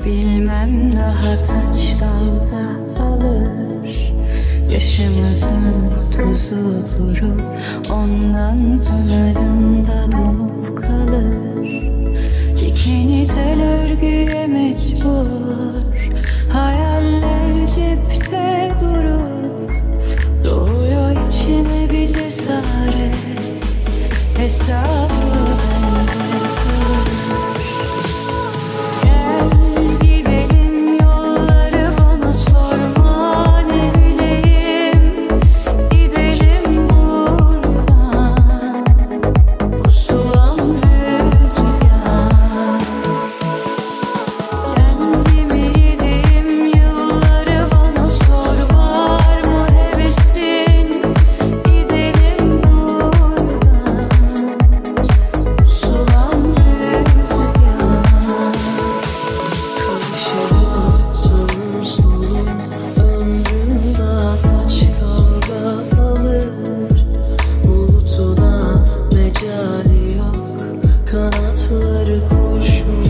Bilmem daha kaç dalga alır. Yaşımızın tuzu kuru, ondan pınarında donup kalır. Dikeni tel örgüye mecbur, hayaller cepte durur. Doğuyor içime bir cesaret, hesabı bende kalır. Kanatları kurşun